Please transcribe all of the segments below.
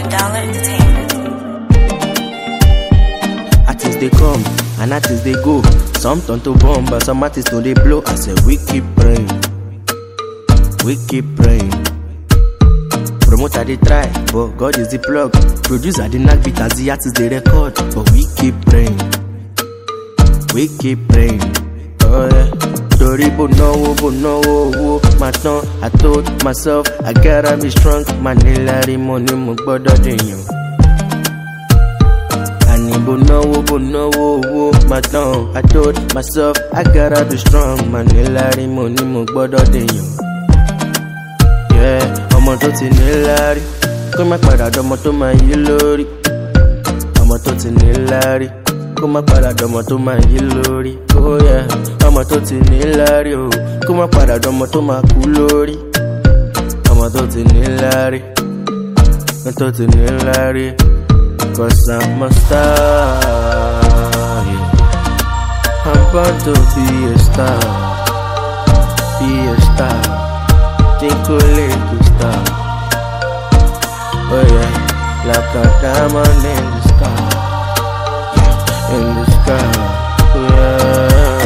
Dollar Entertainment. Artists they come and artists they go. Some turn to bomb, but some artists no they blow. I said we keep praying, we keep praying. Promoter they try, but God is the plug. Producer they knock beat as the artists they record, but we keep praying, we keep praying. Oh yeah. Story but no, my tongue, I told myself I gotta be strong. Manila money mo gbọ́dọ̀ dèyàn. Ani but no, my tongue, I told myself I gotta be strong. Manila money mo gbọ́dọ̀ dèyàn. Yeah, ọmọ tó ti níláárí, kó má padà dọmọ tó máa yí lórí. Ọmọ tó ti níláárí, kó má padà dọmọ tó máa yí lórí. Oh yeah, ọmọ tó ti níláárí o, kó má padà dọmọ tó máa kú lórí. Ọmọ tó ti níláárí, tó ti níláárí. 'Cause I'm a star, yeah. I'm about to be a star, be a star. Think star. Oh yeah, like a diamond in the sky, in the sky. Oh yeah.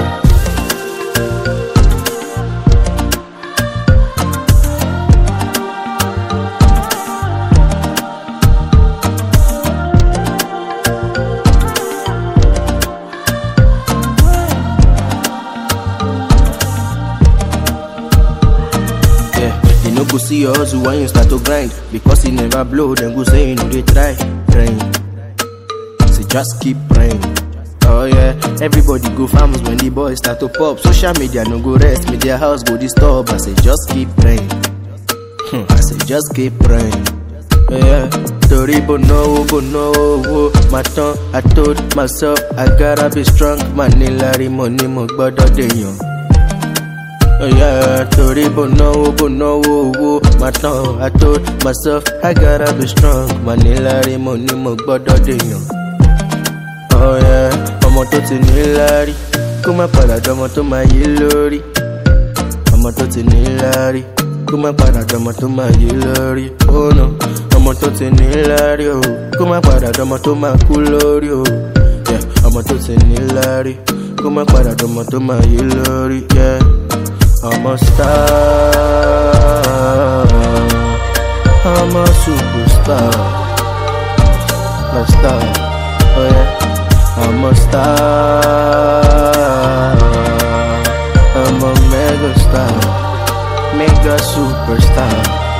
Go see your hustle when you start to grind. Because he never blow, then go say you know they try. Praying, so just keep praying. Oh yeah, everybody go farmers when the boys start to pop. Social media no go rest, media house go disturb. I say just keep praying. I say just keep praying. Oh yeah, story but no, my tongue, I told myself I gotta be strong. Manila money mo gbọ́dọ̀ dèyàn. Oh yeah, story but no, my tongue, I told myself I gotta be strong. Manila money mo gbọ́dọ̀ dèyàn. Oh yeah, ọmọ tó ti níláárí, kó má padà dọmọ tó máa yí lórí. Ọmọ tó ti níláárí, kó má padà dọmọ tó máa yí lórí. Oh no, ọmọ tó ti níláárí o, kó má padà dọmọ tó máa kú lórí o. Yeah, ọmọ tó ti níláárí, kó má padà dọmọ tó máa yí lórí. Yeah. I'm a star, I'm a superstar, a star, oh yeah. I'm a star, I'm a mega star, mega superstar.